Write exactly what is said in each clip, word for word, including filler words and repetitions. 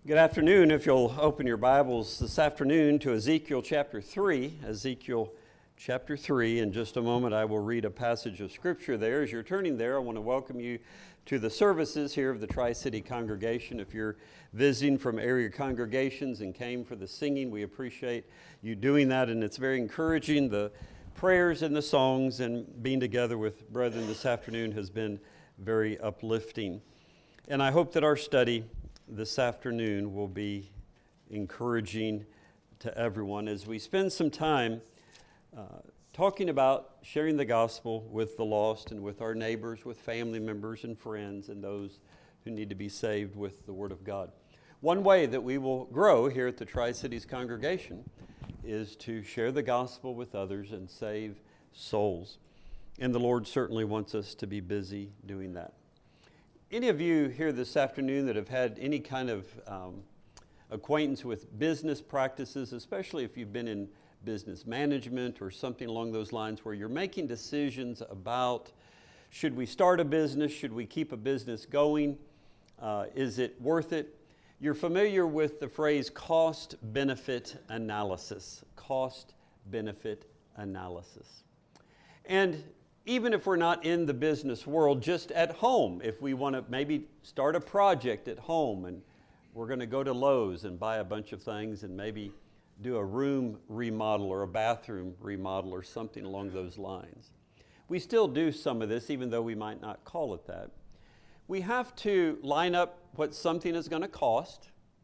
Good afternoon. If you'll open your Bibles this afternoon to Ezekiel chapter three, Ezekiel chapter three. In just a moment, I will read a passage of Scripture there. As you're turning there, I want to welcome you to the services here of the Tri-City congregation. If you're visiting from area congregations and came for the singing, we appreciate you doing that, and it's very encouraging. The prayers and the songs and being together with brethren this afternoon has been very uplifting. And I hope that our study this afternoon will be encouraging to everyone as we spend some time uh, talking about sharing the gospel with the lost and with our neighbors, with family members and friends and those who need to be saved with the Word of God. One way that we will grow here at the Tri-Cities congregation is to share the gospel with others and save souls. And the Lord certainly wants us to be busy doing that. Any of you here this afternoon that have had any kind of um, acquaintance with business practices, especially if you've been in business management or something along those lines where you're making decisions about should we start a business, should we keep a business going, uh, is it worth it? You're familiar with the phrase cost-benefit analysis, cost-benefit analysis. And even if we're not in the business world, just at home, if we want to maybe start a project at home and we're going to go to Lowe's and buy a bunch of things and maybe do a room remodel or a bathroom remodel or something along those lines. We still do some of this, even though we might not call it that. We have to line up what something is going to cost.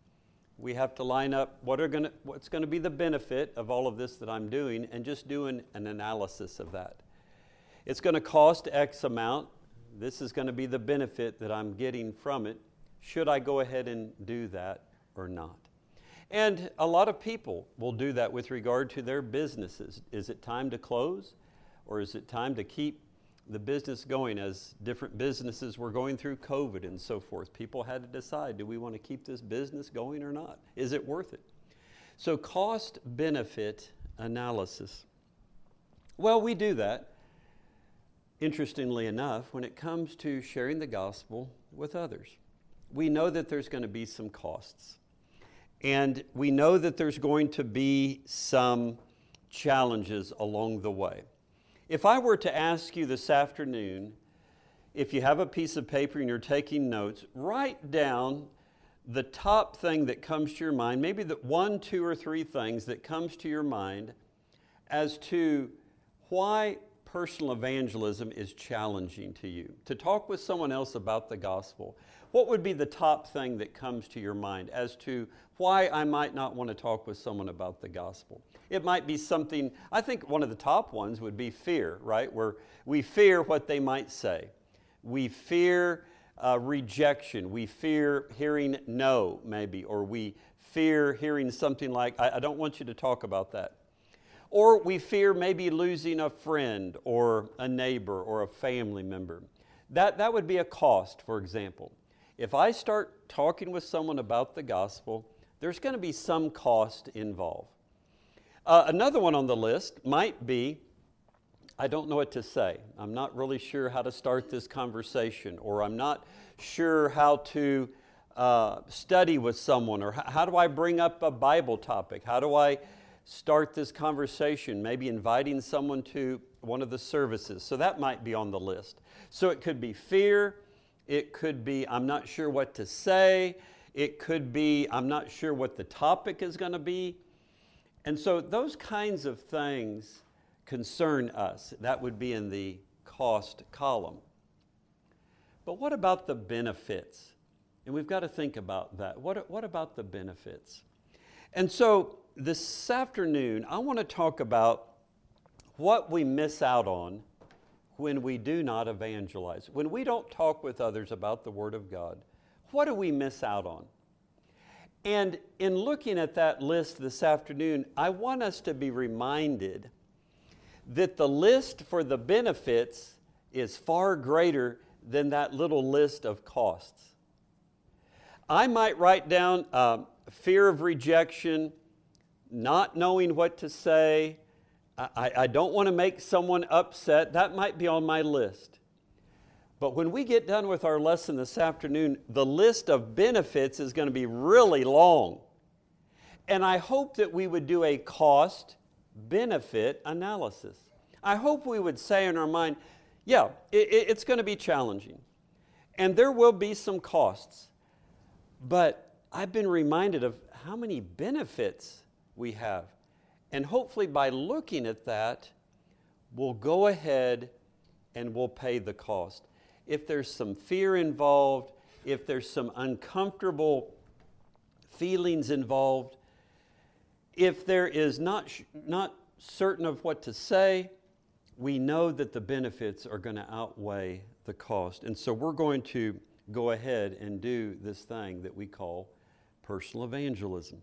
We have to line up what are going to, what's going to be the benefit of all of this that I'm doing and just doing an analysis of that. It's going to cost X amount. This is going to be the benefit that I'm getting from it. Should I go ahead and do that or not? And a lot of people will do that with regard to their businesses. Is it time to close, or is it time to keep the business going? As different businesses were going through COVID and so forth, people had to decide, do we want to keep this business going or not? Is it worth it? So cost-benefit analysis. Well, we do that, interestingly enough, when it comes to sharing the gospel with others. We know that there's going to be some costs. And we know that there's going to be some challenges along the way. If I were to ask you this afternoon, if you have a piece of paper and you're taking notes, write down the top thing that comes to your mind, maybe the one, two, or three things that comes to your mind as to why personal evangelism is challenging to you. To talk with someone else about the gospel, what would be the top thing that comes to your mind as to why I might not want to talk with someone about the gospel? It might be something, I think one of the top ones would be fear, right? Where we fear what they might say. We fear uh, rejection. We fear hearing no, maybe, or we fear hearing something like, I, I don't want you to talk about that. Or we fear maybe losing a friend or a neighbor or a family member. That, that would be a cost, for example. If I start talking with someone about the gospel, there's going to be some cost involved. Uh, another one on the list might be, I don't know what to say. I'm not really sure how to start this conversation, or I'm not sure how to uh, study with someone, or how, how do I bring up a Bible topic? How do I start this conversation, maybe inviting someone to one of the services? So that might be on the list. So it could be fear. It could be, I'm not sure what to say. It could be, I'm not sure what the topic is going to be. And so those kinds of things concern us. That would be in the cost column. But what about the benefits? And we've got to think about that. What, what about the benefits? And so this afternoon, I want to talk about what we miss out on when we do not evangelize. When we don't talk with others about the Word of God, what do we miss out on? And in looking at that list this afternoon, I want us to be reminded that the list for the benefits is far greater than that little list of costs. I might write down uh, fear of rejection, not knowing what to say. I, I don't want to make someone upset. That might be on my list. But when we get done with our lesson this afternoon, the list of benefits is going to be really long. And I hope that we would do a cost-benefit analysis. I hope we would say in our mind, yeah, it, it's going to be challenging. And there will be some costs. But I've been reminded of how many benefits we have. And hopefully by looking at that, we'll go ahead and we'll pay the cost. If there's some fear involved, if there's some uncomfortable feelings involved, if there is not, not certain of what to say, we know that the benefits are going to outweigh the cost. And so we're going to go ahead and do this thing that we call personal evangelism.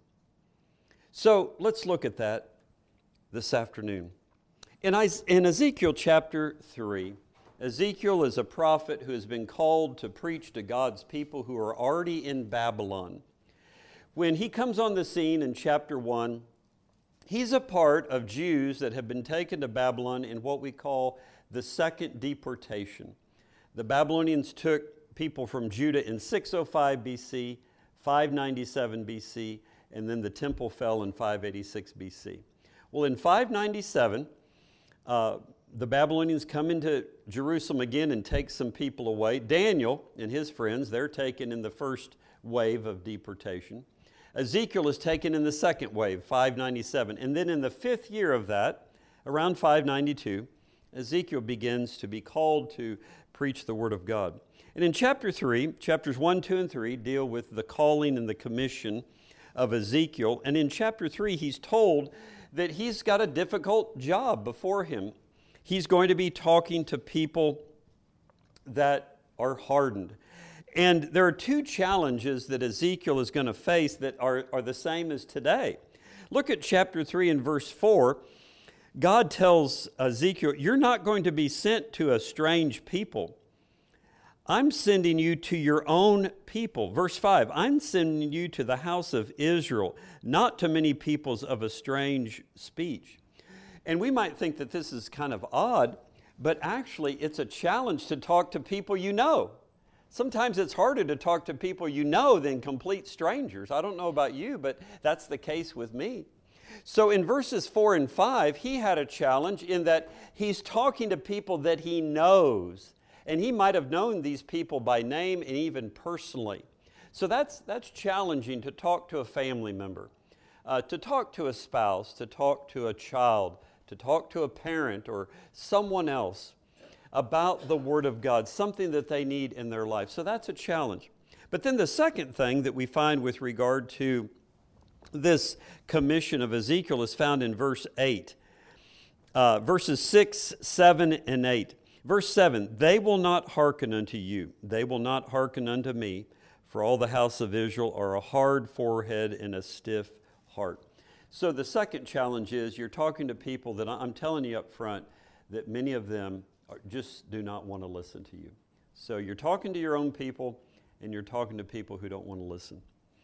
So let's look at that this afternoon. In, in Ezekiel chapter three, Ezekiel is a prophet who has been called to preach to God's people who are already in Babylon. When he comes on the scene in chapter one, he's a part of Jews that have been taken to Babylon in what we call the second deportation. The Babylonians took people from Judah in six oh five B C, five ninety-seven B C, and then the temple fell in five eighty-six B C. Well, in five ninety-seven, uh, the Babylonians come into Jerusalem again and take some people away. Daniel and his friends, they're taken in the first wave of deportation. Ezekiel is taken in the second wave, five ninety-seven. And then in the fifth year of that, around five ninety-two, Ezekiel begins to be called to preach the Word of God. And in chapter three, chapters one, two, and three deal with the calling and the commission of Ezekiel. And in chapter three, he's told that he's got a difficult job before him. He's going to be talking to people that are hardened. And there are two challenges that Ezekiel is going to face that are, are the same as today. Look at chapter three and verse four. God tells Ezekiel, you're not going to be sent to a strange people. I'm sending you to your own people. Verse five, I'm sending you to the house of Israel, not to many peoples of a strange speech. And we might think that this is kind of odd, but actually it's a challenge to talk to people you know. Sometimes it's harder to talk to people you know than complete strangers. I don't know about you, but that's the case with me. So in verses four and five, he had a challenge in that he's talking to people that he knows. And he might have known these people by name and even personally. So that's, that's challenging to talk to a family member, uh, to talk to a spouse, to talk to a child, to talk to a parent or someone else about the Word of God, something that they need in their life. So that's a challenge. But then the second thing that we find with regard to this commission of Ezekiel is found in verse eight, uh, verses six, seven, and eight. Verse seven, they will not hearken unto you. They will not hearken unto me, for all the house of Israel are a hard forehead and a stiff heart. So the second challenge is you're talking to people that I'm telling you up front that many of them are, just do not want to listen to you. So you're talking to your own people and you're talking to people who don't want to listen.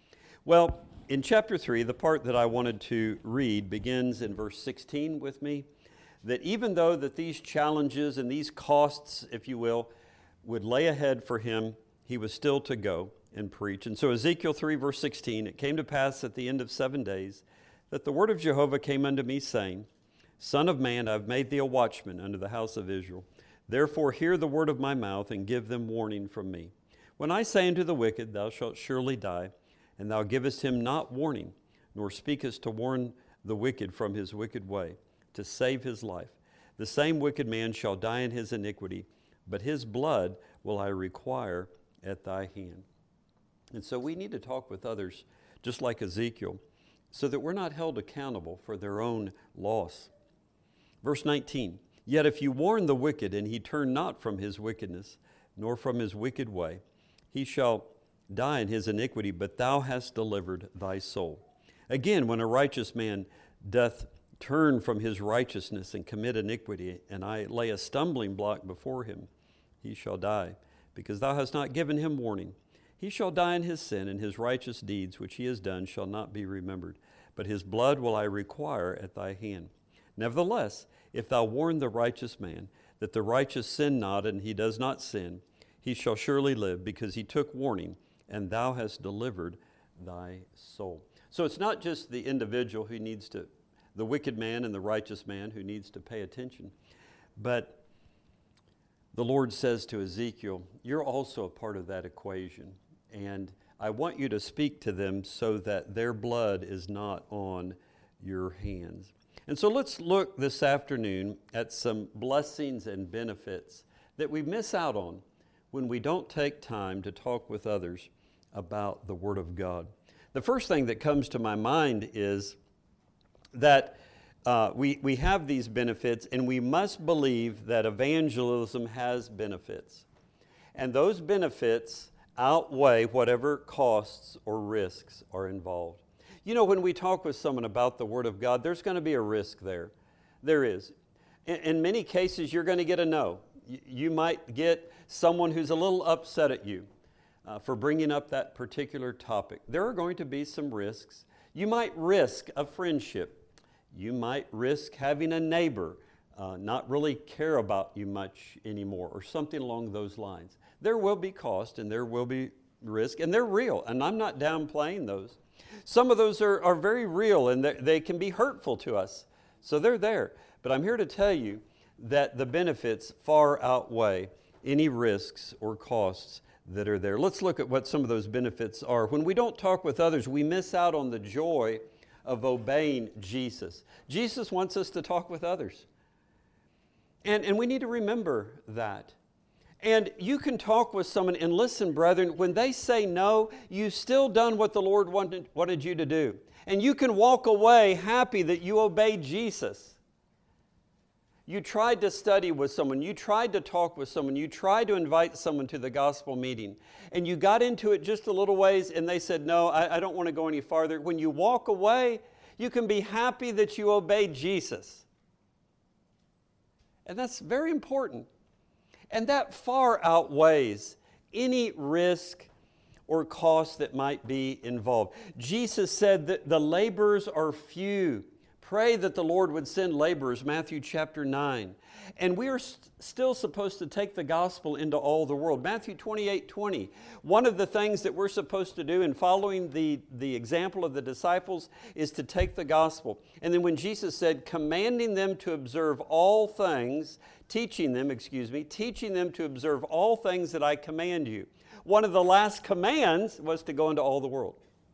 Well, in chapter three, the part that I wanted to read begins in verse sixteen with me. That even though that these challenges and these costs, if you will, would lay ahead for him, he was still to go and preach. And so Ezekiel three, verse sixteen, it came to pass at the end of seven days that the word of Jehovah came unto me, saying, Son of man, I have made thee a watchman unto the house of Israel. Therefore hear the word of my mouth, and give them warning from me. When I say unto the wicked, thou shalt surely die, and thou givest him not warning, nor speakest to warn the wicked from his wicked way, to save his life. The same wicked man shall die in his iniquity, but his blood will I require at thy hand. And so we need to talk with others, just like Ezekiel, so that we're not held accountable for their own loss. Verse nineteen, yet if you warn the wicked, and he turn not from his wickedness, nor from his wicked way, he shall die in his iniquity, but thou hast delivered thy soul. Again, when a righteous man doth turn from his righteousness and commit iniquity, and I lay a stumbling block before him, he shall die, because thou hast not given him warning. He shall die in his sin, and his righteous deeds which he has done shall not be remembered. But his blood will I require at thy hand. Nevertheless, if thou warn the righteous man, that the righteous sin not, and he does not sin, he shall surely live, because he took warning, and thou hast delivered thy soul. So it's not just the individual who needs to, the wicked man and the righteous man who needs to pay attention, but the Lord says to Ezekiel, you're also a part of that equation, and I want you to speak to them so that their blood is not on your hands. And so let's look this afternoon at some blessings and benefits that we miss out on when we don't take time to talk with others about the Word of God. The first thing that comes to my mind is that uh, we, we have these benefits, and we must believe that evangelism has benefits. And those benefits outweigh whatever costs or risks are involved. You know, when we talk with someone about the Word of God, there's going to be a risk there. There is. In, in many cases, you're going to get a no. You, you might get someone who's a little upset at you uh, for bringing up that particular topic. There are going to be some risks. You might risk a friendship. You might risk having a neighbor uh, not really care about you much anymore, or something along those lines. There will be cost and there will be risk, and they're real, and I'm not downplaying those. Some of those are, are very real, and they can be hurtful to us, so they're there. But I'm here to tell you that the benefits far outweigh any risks or costs that are there. Let's look at what some of those benefits are. When we don't talk with others, we miss out on the joy of obeying Jesus. Jesus wants us to talk with others, and, and we need to remember that. And you can talk with someone, and listen, brethren, when they say no, you've still done what the Lord wanted, wanted you to do. And you can walk away happy that you obeyed Jesus. You tried to study with someone, you tried to talk with someone, you tried to invite someone to the gospel meeting, and you got into it just a little ways, and they said, no, I, I don't want to go any farther. When you walk away, you can be happy that you obeyed Jesus. And that's very important. And that far outweighs any risk or cost that might be involved. Jesus said that the laborers are few. Pray that the Lord would send laborers, Matthew chapter nine. And we are st- still supposed to take the gospel into all the world. Matthew twenty-eight twenty. One of the things that we're supposed to do in following the, the example of the disciples is to take the gospel. And then when Jesus said, commanding them to observe all things, teaching them, excuse me, teaching them to observe all things that I command you. One of the last commands was to go into all the world.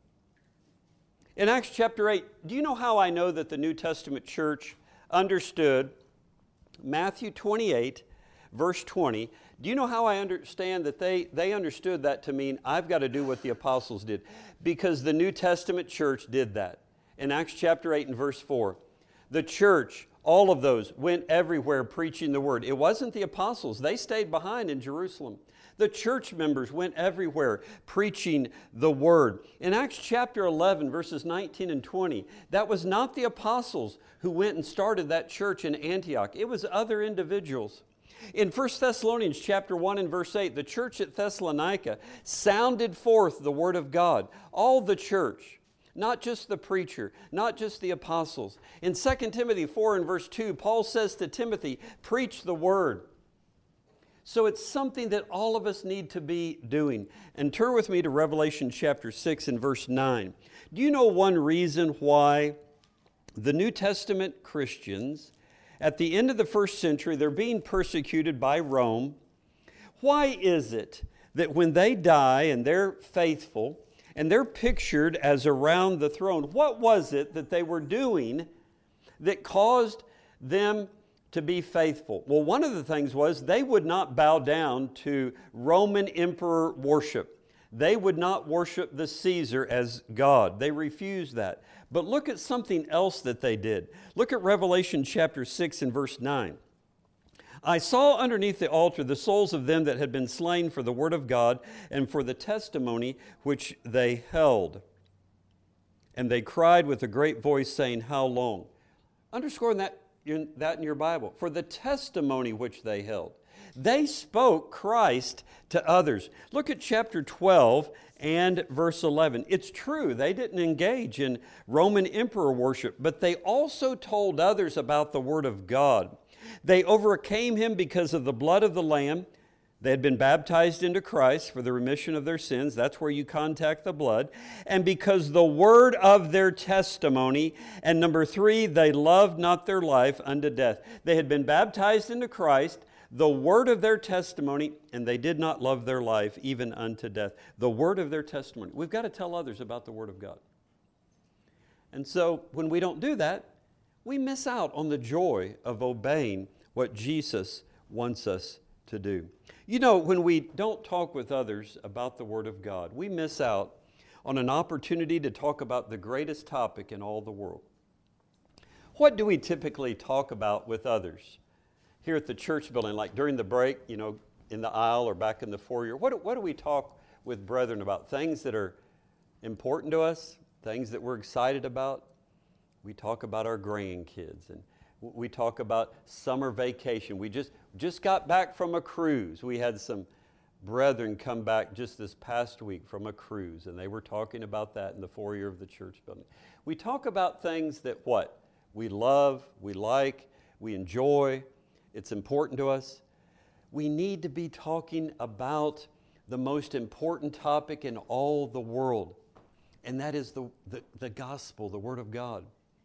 In Acts chapter eight, do you know how I know that the New Testament church understood Matthew twenty-eight, verse twenty? Do you know how I understand that they, they understood that to mean I've got to do what the apostles did? Because the New Testament church did that. In Acts chapter eight and verse four, the church, all of those, went everywhere preaching the word. It wasn't the apostles. They stayed behind in Jerusalem. The church members went everywhere preaching the word. In Acts chapter eleven, verses nineteen and twenty, that was not the apostles who went and started that church in Antioch. It was other individuals. In First Thessalonians chapter one and verse eight, the church at Thessalonica sounded forth the word of God. All the church, not just the preacher, not just the apostles. In Second Timothy four and verse two, Paul says to Timothy, preach the word. So it's something that all of us need to be doing. And turn with me to Revelation chapter six and verse nine. Do you know one reason why the New Testament Christians, at the end of the first century, they're being persecuted by Rome? Why is it that when they die and they're faithful and they're pictured as around the throne, what was it that they were doing that caused them to be faithful? Well, one of the things was they would not bow down to Roman emperor worship. They would not worship the Caesar as God. They refused that. But look at something else that they did. Look at Revelation chapter six and verse nine. I saw underneath the altar the souls of them that had been slain for the word of God and for the testimony which they held. And they cried with a great voice, saying, how long? Underscoring that in, that in your Bible. For the testimony which they held. They spoke Christ to others. Look at chapter twelve and verse eleven. It's true, they didn't engage in Roman emperor worship, but they also told others about the word of God. They overcame him because of the blood of the Lamb. They had been baptized into Christ for the remission of their sins. That's where you contact the blood. And because the word of their testimony. And number three, they loved not their life unto death. They had been baptized into Christ, the word of their testimony, and they did not love their life even unto death. The word of their testimony. We've got to tell others about the word of God. And so when we don't do that, we miss out on the joy of obeying what Jesus wants us to do. You know, when we don't talk with others about the Word of God, we miss out on an opportunity to talk about the greatest topic in all the world. What do we typically talk about with others here at the church building, like during the break, you know, in the aisle or back in the foyer? What do, what do we talk with brethren about? Things that are important to us, things that we're excited about. We talk about our grandkids, and we talk about summer vacation. We just, just got back from a cruise. We had some brethren come back just this past week from a cruise, and they were talking about that in the foyer of the church building. We talk about things that what? We love, we like, we enjoy. It's important to us. We need to be talking about the most important topic in all the world, and that is the, the, the gospel, the Word of God.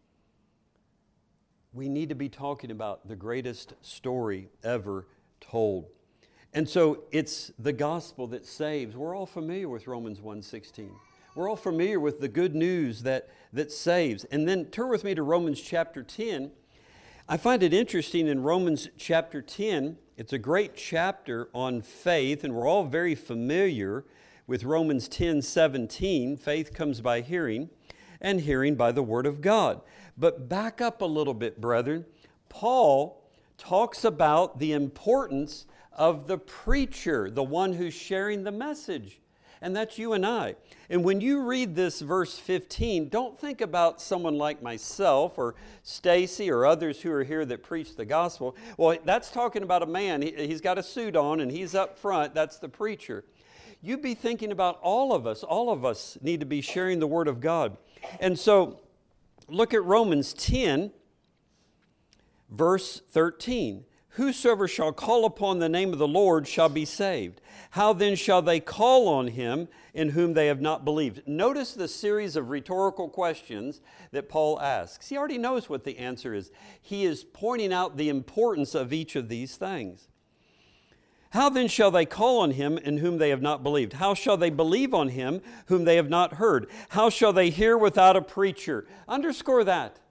We need to be talking about the greatest story ever told. And so it's the gospel that saves. We're all familiar with Romans one sixteen. We're all familiar with the good news that, that saves. And then turn with me to Romans chapter ten. I find it interesting in Romans chapter ten, it's a great chapter on faith, and we're all very familiar with Romans ten seventeen. Faith comes by hearing, and hearing by the Word of God. But back up a little bit, brethren. Paul talks about the importance of the preacher, the one who's sharing the message. And that's you and I. And when you read this verse fifteen, don't think about someone like myself or Stacy or others who are here that preach the gospel. Well, that's talking about a man. He, he's got a suit on and he's up front. That's the preacher. You'd be thinking about all of us. All of us need to be sharing the Word of God. And so, look at Romans ten, verse thirteen. Whosoever shall call upon the name of the Lord shall be saved. How then shall they call on him in whom they have not believed? Notice the series of rhetorical questions that Paul asks. He already knows what the answer is. He is pointing out the importance of each of these things. How then shall they call on him in whom they have not believed? How shall they believe on him whom they have not heard? How shall they hear without a preacher? Underscore that.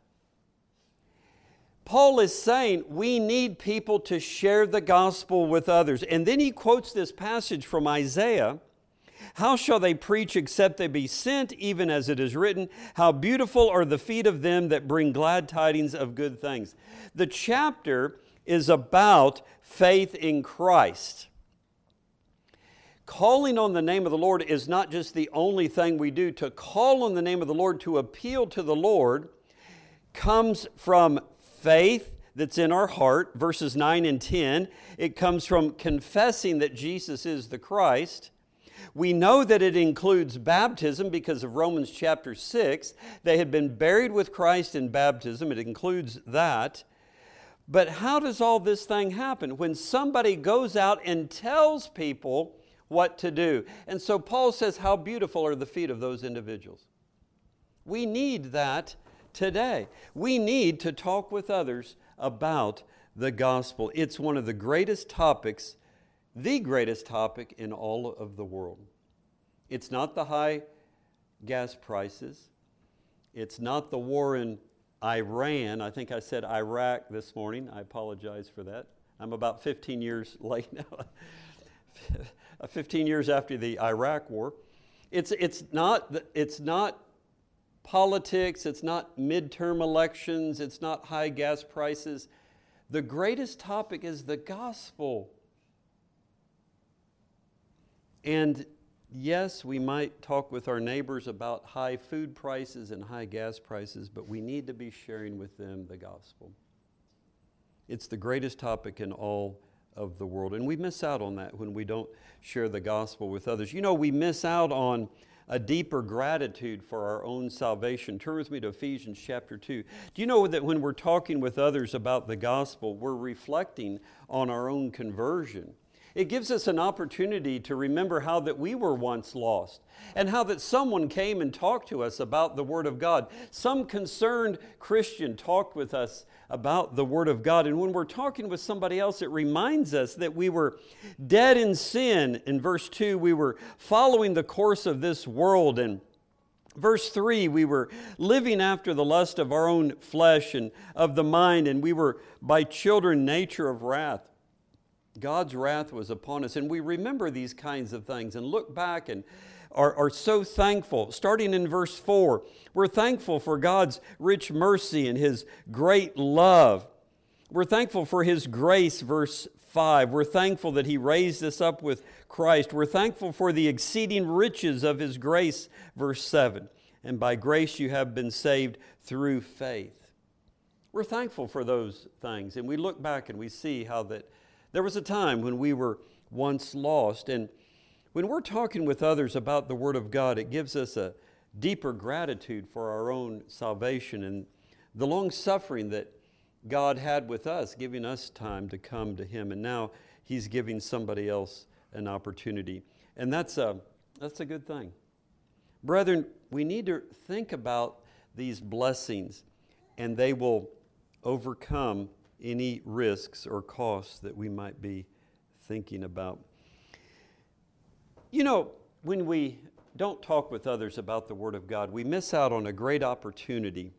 Paul is saying we need people to share the gospel with others. And then he quotes this passage from Isaiah. How shall they preach except they be sent, even as it is written, how beautiful are the feet of them that bring glad tidings of good things. The chapter is about faith in Christ. Calling on the name of the Lord is not just the only thing we do. To call on the name of the Lord, to appeal to the Lord, comes from faith that's in our heart, verses nine and ten. It comes from confessing that Jesus is the Christ. We know that it includes baptism because of Romans chapter six. They had been buried with Christ in baptism. It includes that. But how does all this thing happen? When somebody goes out and tells people what to do. And so Paul says, how beautiful are the feet of those individuals. We need that today. We need to talk with others about the gospel. It's one of the greatest topics, the greatest topic in all of the world. It's not the high gas prices. It's not the war in Iran. I think I said Iraq this morning. I apologize for that. I'm about fifteen years late now. fifteen years after the Iraq war. It's, it's, not, it's not politics. It's not midterm elections. It's not high gas prices. The greatest topic is the gospel. And yes, we might talk with our neighbors about high food prices and high gas prices, but we need to be sharing with them the gospel. It's the greatest topic in all of the world. And we miss out on that when we don't share the gospel with others. You know, we miss out on a deeper gratitude for our own salvation. Turn with me to Ephesians chapter two. Do you know that when we're talking with others about the gospel, we're reflecting on our own conversion? It gives us an opportunity to remember how that we were once lost and how that someone came and talked to us about the Word of God. Some concerned Christian talked with us about the Word of God. And when we're talking with somebody else, it reminds us that we were dead in sin. In verse two, we were following the course of this world. And verse three, we were living after the lust of our own flesh and of the mind, and we were by children nature of wrath. God's wrath was upon us, and we remember these kinds of things and look back and are, are so thankful. Starting in verse four, we're thankful for God's rich mercy and His great love. We're thankful for His grace, verse five. We're thankful that He raised us up with Christ. We're thankful for the exceeding riches of His grace, verse seven. And by grace you have been saved through faith. We're thankful for those things, and we look back and we see how that there was a time when we were once lost. And when we're talking with others about the Word of God, it gives us a deeper gratitude for our own salvation and the long suffering that God had with us, giving us time to come to Him. And now He's giving somebody else an opportunity. And that's a, that's a good thing. Brethren, we need to think about these blessings, and they will overcome any risks or costs that we might be thinking about. You know, when we don't talk with others about the Word of God, we miss out on a great opportunity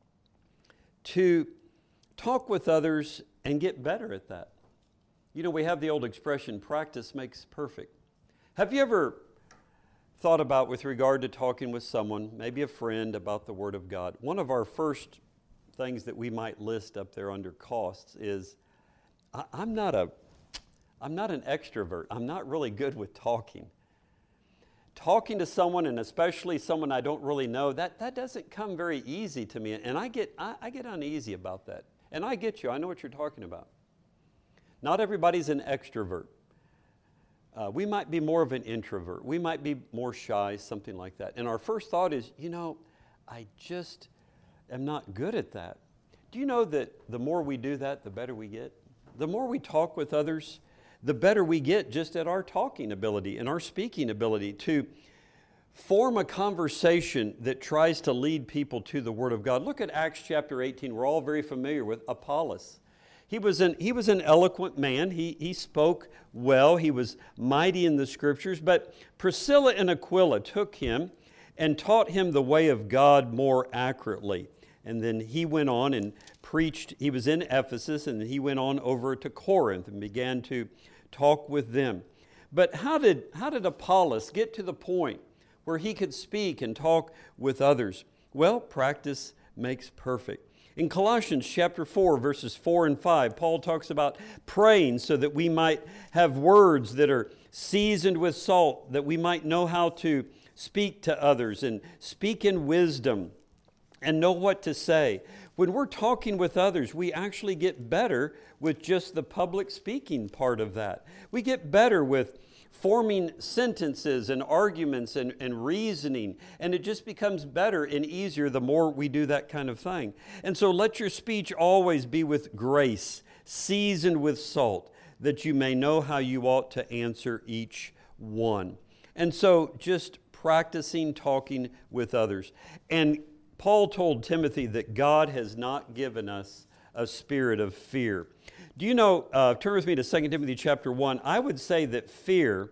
to talk with others and get better at that. You know, we have the old expression, practice makes perfect. Have you ever thought about, with regard to talking with someone, maybe a friend, about the Word of God? One of our first things that we might list up there under costs is, I, I'm not a, I'm not an extrovert. I'm not really good with talking. Talking to someone, and especially someone I don't really know, that, that doesn't come very easy to me, and I get I, I get uneasy about that. And I get you. I know what you're talking about. Not everybody's an extrovert. Uh, we might be more of an introvert. We might be more shy, something like that. And our first thought is, you know, I just am not good at that. Do you know that the more we do that, the better we get? The more we talk with others, the better we get just at our talking ability and our speaking ability to form a conversation that tries to lead people to the Word of God. Look at Acts chapter eighteen. We're all very familiar with Apollos. He was an, he was an eloquent man. He, he spoke well. He was mighty in the Scriptures. But Priscilla and Aquila took him and taught him the way of God more accurately. And then he went on and preached. He was in Ephesus, and he went on over to Corinth and began to talk with them. But how did, how did Apollos get to the point where he could speak and talk with others? Well, practice makes perfect. In Colossians chapter four, verses four and five, Paul talks about praying so that we might have words that are seasoned with salt, that we might know how to speak to others and speak in wisdom and know what to say. When we're talking with others, we actually get better with just the public speaking part of that. We get better with forming sentences and arguments and, and reasoning, and it just becomes better and easier the more we do that kind of thing. And so let your speech always be with grace, seasoned with salt, that you may know how you ought to answer each one. And so just practicing talking with others. And Paul told Timothy that God has not given us a spirit of fear. Do you know, uh, turn with me to Second Timothy chapter one. I would say that fear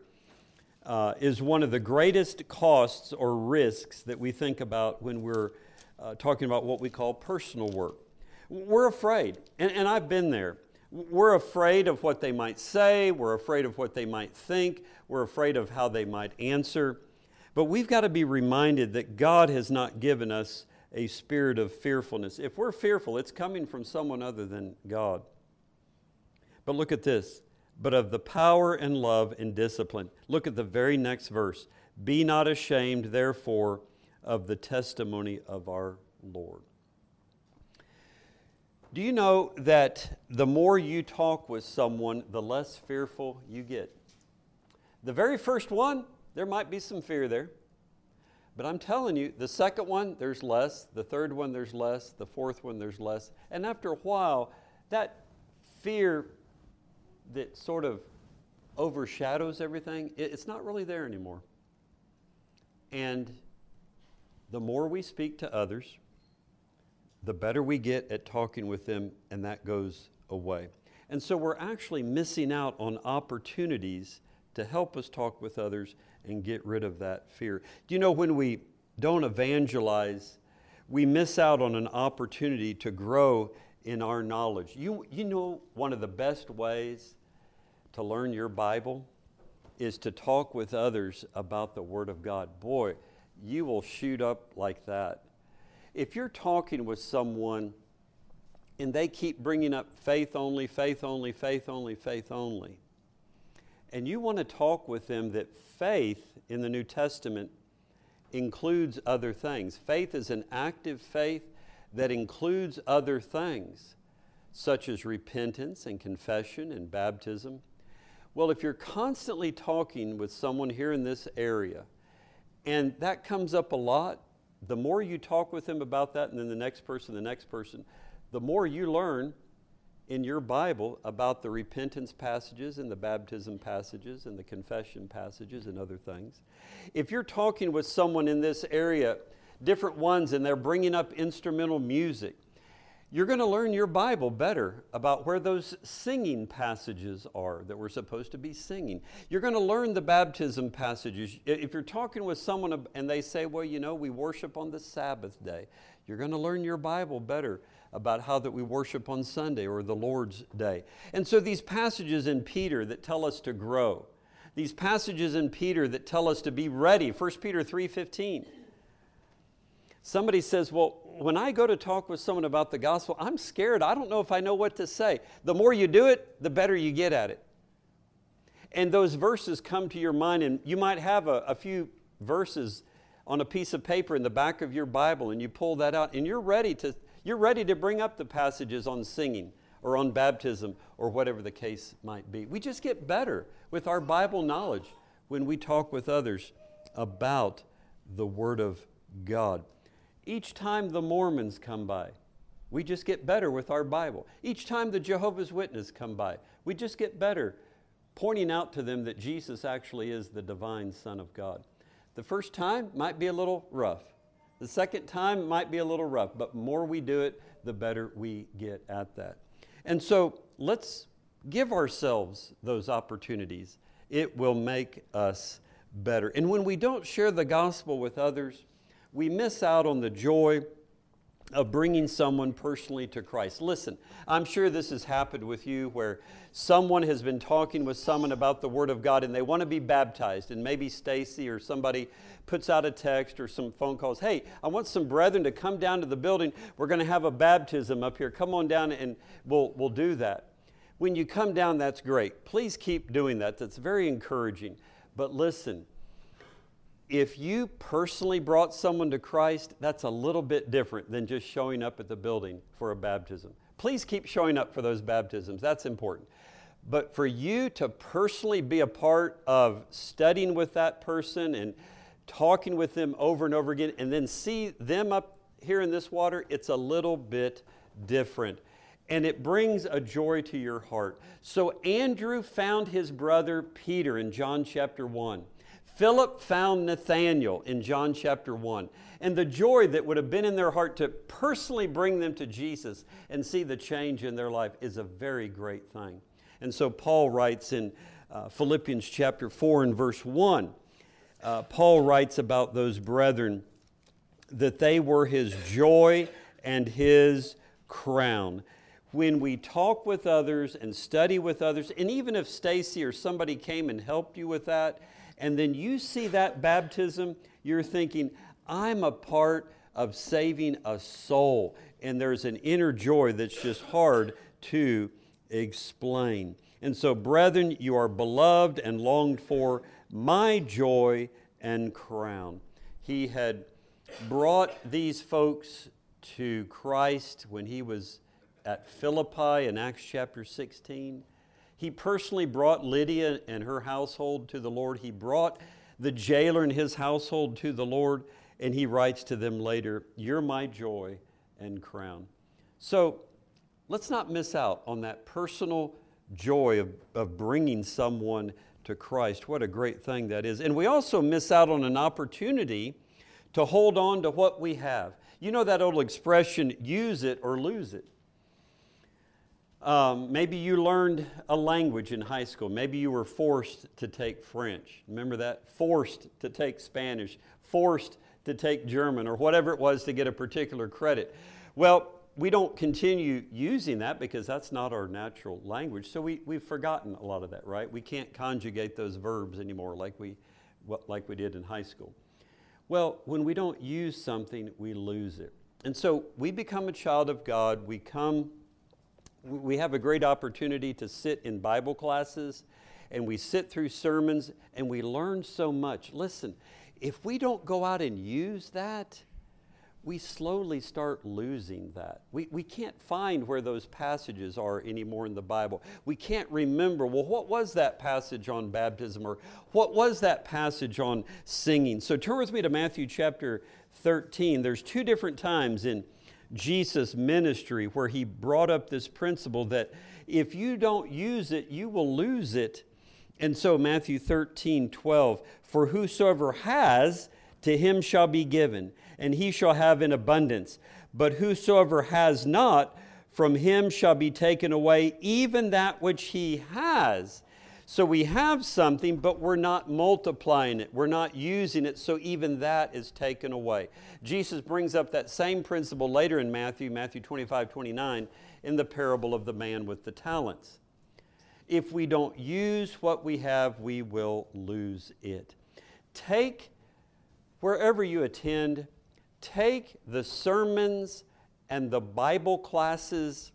uh, is one of the greatest costs or risks that we think about when we're uh, talking about what we call personal work. We're afraid, and, and I've been there. We're afraid of what they might say. We're afraid of what they might think. We're afraid of how they might answer. But we've got to be reminded that God has not given us a spirit of fearfulness. If we're fearful, it's coming from someone other than God. But look at this. But of the power and love and discipline. Look at the very next verse. Be not ashamed, therefore, of the testimony of our Lord. Do you know that the more you talk with someone, the less fearful you get? The very first one, there might be some fear there. But I'm telling you, the second one, there's less. The third one, there's less. The fourth one, there's less. And after a while, that fear that sort of overshadows everything, it's not really there anymore. And the more we speak to others, the better we get at talking with them, and that goes away. And so we're actually missing out on opportunities to help us talk with others and get rid of that fear. Do you know, when we don't evangelize, we miss out on an opportunity to grow in our knowledge. You, you know, one of the best ways to learn your Bible is to talk with others about the Word of God. Boy, you will shoot up like that. If you're talking with someone and they keep bringing up faith only, faith only, faith only, faith only, and you want to talk with them that faith in the New Testament includes other things. Faith is an active faith that includes other things, such as repentance and confession and baptism. Well, if you're constantly talking with someone here in this area, and that comes up a lot, the more you talk with them about that, and then the next person, the next person, the more you learn in your Bible about the repentance passages and the baptism passages and the confession passages and other things. If you're talking with someone in this area, different ones, and they're bringing up instrumental music, you're going to learn your Bible better about where those singing passages are that we're supposed to be singing. You're going to learn the baptism passages. If you're talking with someone and they say, well, you know, we worship on the Sabbath day, you're going to learn your Bible better about how that we worship on Sunday or the Lord's Day. And so these passages in Peter that tell us to grow, these passages in Peter that tell us to be ready, First Peter three fifteen. Somebody says, well, when I go to talk with someone about the gospel, I'm scared. I don't know if I know what to say. The more you do it, the better you get at it. And those verses come to your mind, and you might have a, a few verses on a piece of paper in the back of your Bible, and you pull that out, and you're ready to you're ready to bring up the passages on singing or on baptism or whatever the case might be. We just get better with our Bible knowledge when we talk with others about the Word of God. Each time the Mormons come by, we just get better with our Bible. Each time the Jehovah's Witnesses come by, we just get better pointing out to them that Jesus actually is the divine Son of God. The first time might be a little rough. The second time might be a little rough, but the more we do it, the better we get at that. And so let's give ourselves those opportunities. It will make us better. And when we don't share the gospel with others, we miss out on the joy of bringing someone personally to Christ. Listen, I'm sure this has happened with you where someone has been talking with someone about the Word of God and they want to be baptized, and maybe Stacy or somebody puts out a text or some phone calls. Hey, I want some brethren to come down to the building. We're going to have a baptism up here. Come on down and we'll, we'll do that. When you come down, that's great. Please keep doing that. That's very encouraging. But listen, if you personally brought someone to Christ, that's a little bit different than just showing up at the building for a baptism. Please keep showing up for those baptisms. That's important. But for you to personally be a part of studying with that person and talking with them over and over again and then see them up here in this water, it's a little bit different. And it brings a joy to your heart. So Andrew found his brother Peter in John chapter one. Philip found Nathanael in John chapter one. And the joy that would have been in their heart to personally bring them to Jesus and see the change in their life is a very great thing. And so Paul writes in uh, Philippians chapter four and verse one, uh, Paul writes about those brethren that they were his joy and his crown. When we talk with others and study with others, and even if Stacy or somebody came and helped you with that, and then you see that baptism, you're thinking, I'm a part of saving a soul. And there's an inner joy that's just hard to explain. And so, brethren, you are beloved and longed for, my joy and crown. He had brought these folks to Christ when he was at Philippi in Acts chapter sixteen. He personally brought Lydia and her household to the Lord. He brought the jailer and his household to the Lord. And he writes to them later, you're my joy and crown. So let's not miss out on that personal joy of, of bringing someone to Christ. What a great thing that is. And we also miss out on an opportunity to hold on to what we have. You know that old expression, use it or lose it. Um, maybe you learned a language in high school. Maybe you were forced to take French. Remember that? Forced to take Spanish. Forced to take German or whatever it was to get a particular credit. Well, we don't continue using that because that's not our natural language. So we, we've forgotten a lot of that, right? We can't conjugate those verbs anymore like we, like we did in high school. Well, when we don't use something, we lose it. And so we become a child of God. We come, we have a great opportunity to sit in Bible classes, and we sit through sermons, and we learn so much. Listen, if we don't go out and use that, we slowly start losing that. We, we can't find where those passages are anymore in the Bible. We can't remember, well, what was that passage on baptism, or what was that passage on singing? So turn with me to Matthew chapter thirteen. There's two different times in Jesus' ministry where he brought up this principle that if you don't use it, you will lose it. And so Matthew thirteen twelve, for whosoever has, to him shall be given, and he shall have in abundance. But whosoever has not, from him shall be taken away even that which he has. So we have something, but we're not multiplying it. We're not using it, so even that is taken away. Jesus brings up that same principle later in Matthew, Matthew twenty-five twenty-nine, in the parable of the man with the talents. If we don't use what we have, we will lose it. Take, wherever you attend, take the sermons and the Bible classes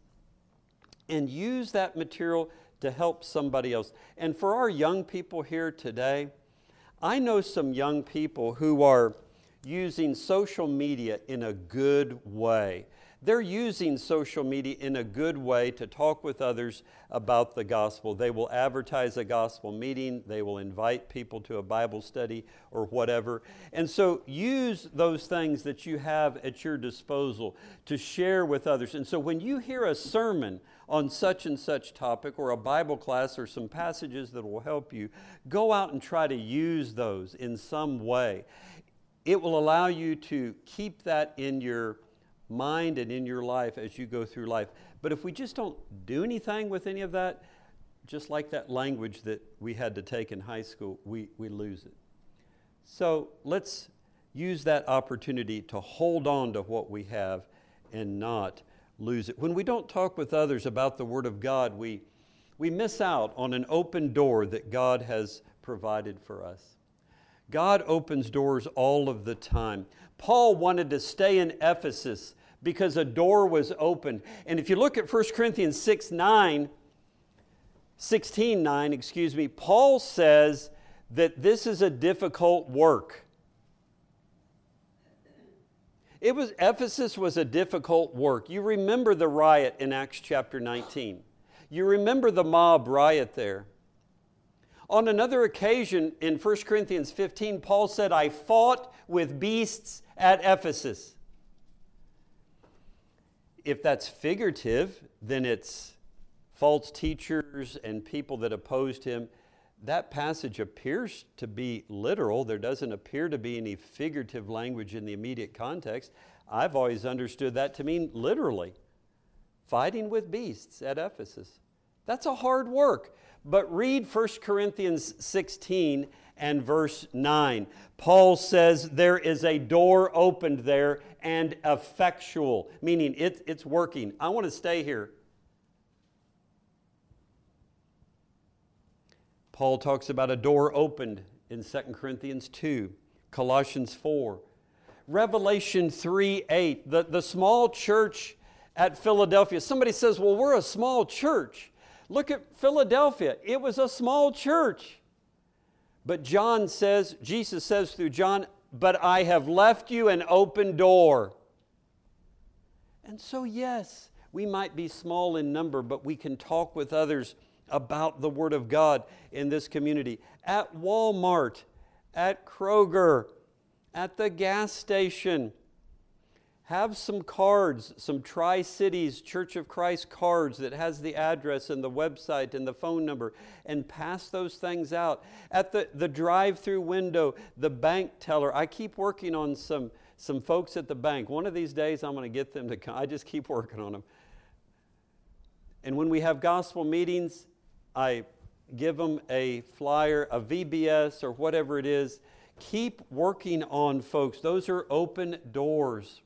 and use that material to help somebody else. And for our young people here today, I know some young people who are using social media in a good way. They're using social media in a good way to talk with others about the gospel. They will advertise a gospel meeting. They will invite people to a Bible study or whatever. And so use those things that you have at your disposal to share with others. And so when you hear a sermon on such and such topic or a Bible class or some passages that will help you, go out and try to use those in some way. It will allow you to keep that in your mind and in your life as you go through life. But if we just don't do anything with any of that, just like that language that we had to take in high school, we, we lose it. So let's use that opportunity to hold on to what we have and not lose it. When we don't talk with others about the Word of God, we, we miss out on an open door that God has provided for us. God opens doors all of the time. Paul wanted to stay in Ephesus because a door was opened. And if you look at First Corinthians six nine, sixteen nine, excuse me, Paul says that this is a difficult work. It was Ephesus was a difficult work. You remember the riot in Acts chapter nineteen. You remember the mob riot there. On another occasion in First Corinthians fifteen, Paul said, I fought with beasts at Ephesus. If that's figurative, then it's false teachers and people that opposed him. That passage appears to be literal. There doesn't appear to be any figurative language in the immediate context. I've always understood that to mean literally. Fighting with beasts at Ephesus. That's a hard work. But read First Corinthians sixteen and verse nine. Paul says there is a door opened there and effectual, meaning it, it's working. I want to stay here. Paul talks about a door opened in Second Corinthians two, Colossians four, Revelation three eight, the, the small church at Philadelphia. Somebody says, well, we're a small church. Look at Philadelphia. It was a small church. But John says, Jesus says through John, but I have left you an open door. And so, yes, we might be small in number, but we can talk with others about the Word of God in this community. At Walmart, at Kroger, at the gas station. have some cards, some Tri-Cities Church of Christ cards that has the address and the website and the phone number, and pass those things out. At the, the drive-through window, the bank teller, I keep working on some, some folks at the bank. One of these days I'm going to get them to come. I just keep working on them. And when we have gospel meetings, I give them a flyer, a V B S or whatever it is. Keep working on folks. Those are open doors.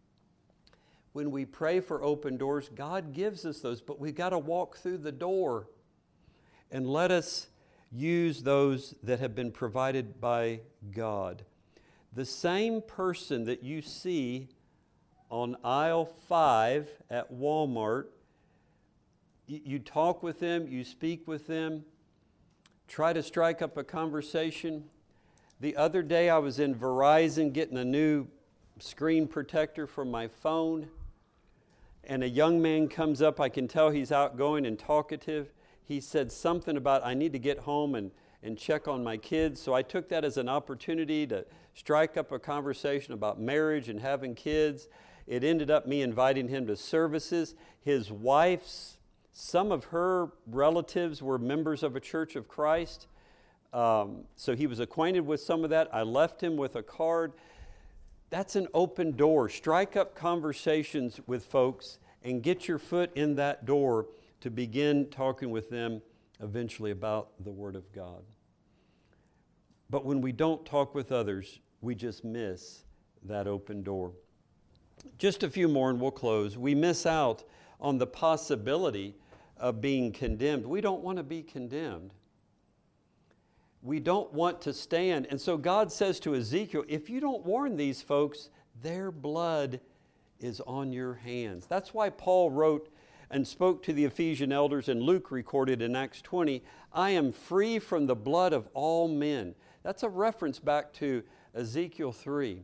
When we pray for open doors, God gives us those, but we've got to walk through the door. And let us use those that have been provided by God. The same person that you see on aisle five at Walmart, you, you talk with them, you speak with them, try to strike up a conversation. The other day I was in Verizon getting a new screen protector for my phone, and a young man comes up. I can tell he's outgoing and talkative. He said something about, I need to get home and, and check on my kids. So I took that as an opportunity to strike up a conversation about marriage and having kids. It ended up me inviting him to services. His wife's, some of her relatives were members of a Church of Christ. Um, so he was acquainted with some of that. I left him with a card. That's an open door. Strike up conversations with folks and get your foot in that door to begin talking with them eventually about the Word of God. But when we don't talk with others, we just miss that open door. Just a few more and we'll close. We miss out on the possibility of being condemned. We don't want to be condemned. We don't want to stand. And so God says to Ezekiel, if you don't warn these folks, their blood is on your hands. That's why Paul wrote and spoke to the Ephesian elders, and Luke recorded in Acts twenty, I am free from the blood of all men. That's a reference back to Ezekiel three.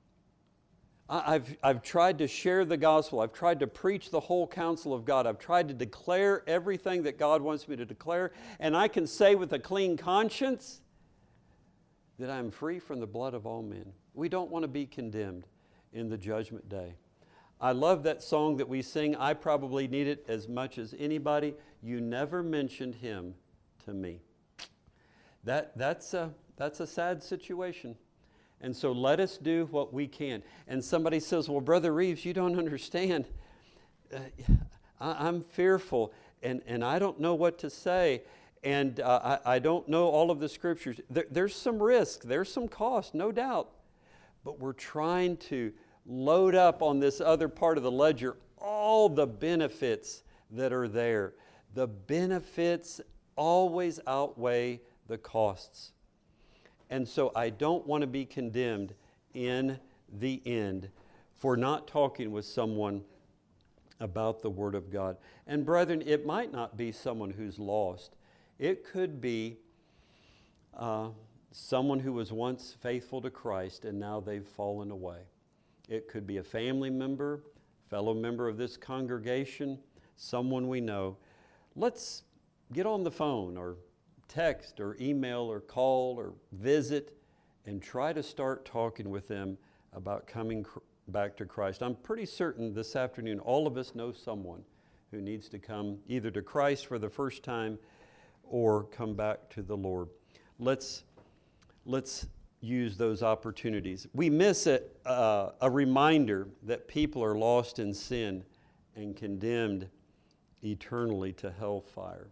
I've, I've tried to share the gospel. I've tried to preach the whole counsel of God. I've tried to declare everything that God wants me to declare. And I can say with a clean conscience that I'm free from the blood of all men. We don't want to be condemned in the judgment day. I love that song that we sing. I probably need it as much as anybody. You never mentioned him to me. That, that's, a, that's a sad situation. And so let us do what we can. And somebody says, well, Brother Reeves, you don't understand. Uh, I, I'm fearful, and, and I don't know what to say, and uh, I, I don't know all of the scriptures. There, there's some risk, there's some cost, no doubt. But we're trying to load up on this other part of the ledger all the benefits that are there. The benefits always outweigh the costs. And so I don't want to be condemned in the end for not talking with someone about the Word of God. And brethren, it might not be someone who's lost. It could be uh, someone who was once faithful to Christ and now they've fallen away. It could be a family member, fellow member of this congregation, someone we know. Let's get on the phone or text or email or call or visit and try to start talking with them about coming cr- back to Christ. I'm pretty certain this afternoon all of us know someone who needs to come either to Christ for the first time or come back to the Lord. Let's, let's use those opportunities. We miss a, uh, a reminder that people are lost in sin and condemned eternally to hellfire.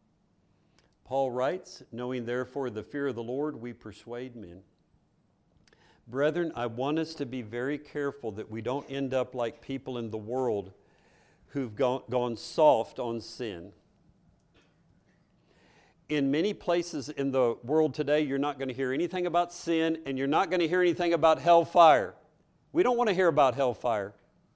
Paul writes, knowing therefore the fear of the Lord, we persuade men. Brethren, I want us to be very careful that we don't end up like people in the world who've gone, gone soft on sin. In many places in the world today, you're not going to hear anything about sin, and you're not going to hear anything about hellfire. We don't want to hear about hellfire.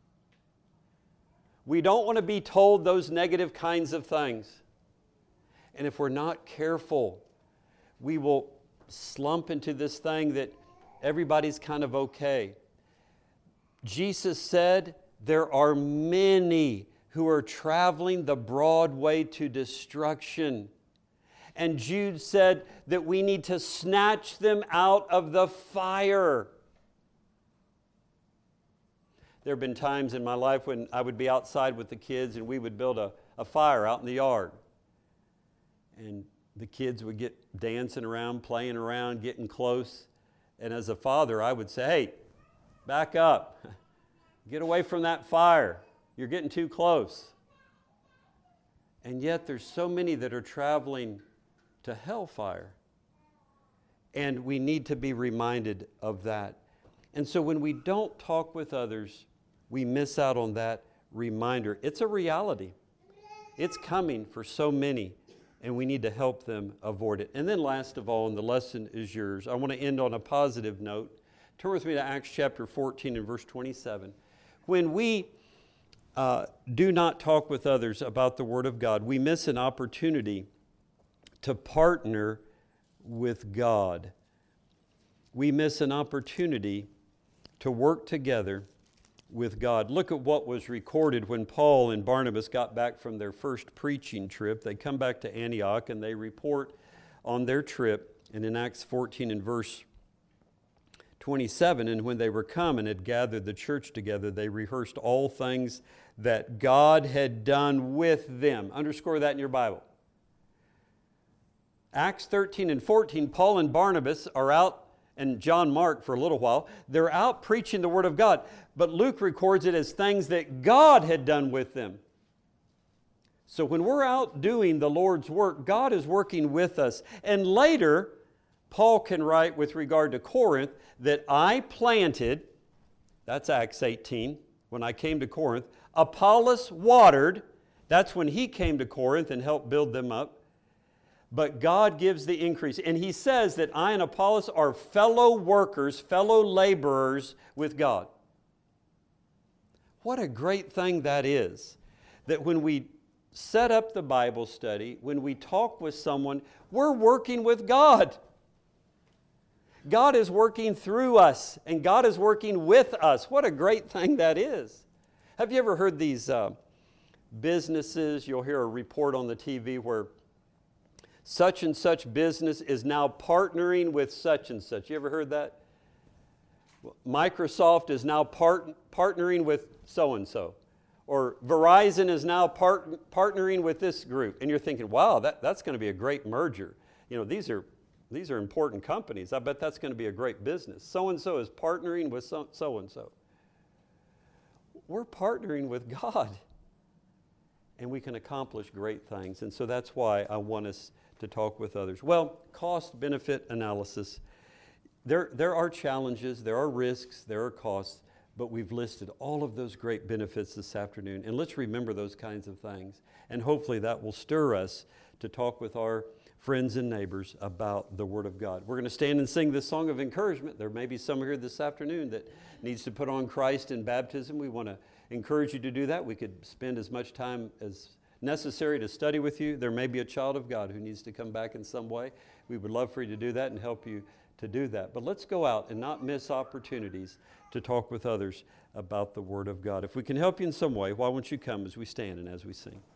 We don't want to be told those negative kinds of things. And if we're not careful, we will slump into this thing that everybody's kind of okay. Jesus said there are many who are traveling the broad way to destruction. And Jude said that we need to snatch them out of the fire. There have been times in my life when I would be outside with the kids and we would build a, a fire out in the yard. And the kids would get dancing around, playing around, getting close. And as a father, I would say, hey, back up. Get away from that fire. You're getting too close. And yet there's so many that are traveling to hellfire. And we need to be reminded of that. And so when we don't talk with others, we miss out on that reminder. It's a reality. It's coming for so many, and we need to help them avoid it. And then last of all, and the lesson is yours, I want to end on a positive note. Turn with me to Acts chapter fourteen and verse twenty-seven. When we uh, do not talk with others about the Word of God, we miss an opportunity to partner with God. We miss an opportunity to work together with God. Look at what was recorded when Paul and Barnabas got back from their first preaching trip. They come back to Antioch and they report on their trip. And in Acts fourteen and verse twenty-seven, and when they were come and had gathered the church together, they rehearsed all things that God had done with them. Underscore that in your Bible. Acts thirteen and fourteen, Paul and Barnabas are out, and John Mark for a little while, they're out preaching the Word of God. But Luke records it as things that God had done with them. So when we're out doing the Lord's work, God is working with us. And later, Paul can write with regard to Corinth that I planted, that's Acts eighteen, when I came to Corinth. Apollos watered, that's when he came to Corinth and helped build them up. But God gives the increase. And he says that I and Apollos are fellow workers, fellow laborers with God. What a great thing that is. That when we set up the Bible study, when we talk with someone, we're working with God. God is working through us, and God is working with us. What a great thing that is. Have you ever heard these uh, businesses, you'll hear a report on the T V where such and such business is now partnering with such and such. You ever heard that? Microsoft is now part, partnering with so-and-so. Or Verizon is now part, partnering with this group. And you're thinking, wow, that, that's going to be a great merger. You know, these are, these are important companies. I bet that's going to be a great business. So-and-so is partnering with so, so-and-so. We're partnering with God. And we can accomplish great things. And so that's why I want us to talk with others. Well, cost-benefit analysis. There, there are challenges, there are risks, there are costs, but we've listed all of those great benefits this afternoon. And let's remember those kinds of things. And hopefully that will stir us to talk with our friends and neighbors about the Word of God. We're going to stand and sing this song of encouragement. There may be some here this afternoon that needs to put on Christ in baptism. We want to encourage you to do that. We could spend as much time as necessary to study with you. There may be a child of God who needs to come back in some way. We would love for you to do that and help you to do that. But let's go out and not miss opportunities to talk with others about the Word of God. If we can help you in some way, why won't you come as we stand and as we sing?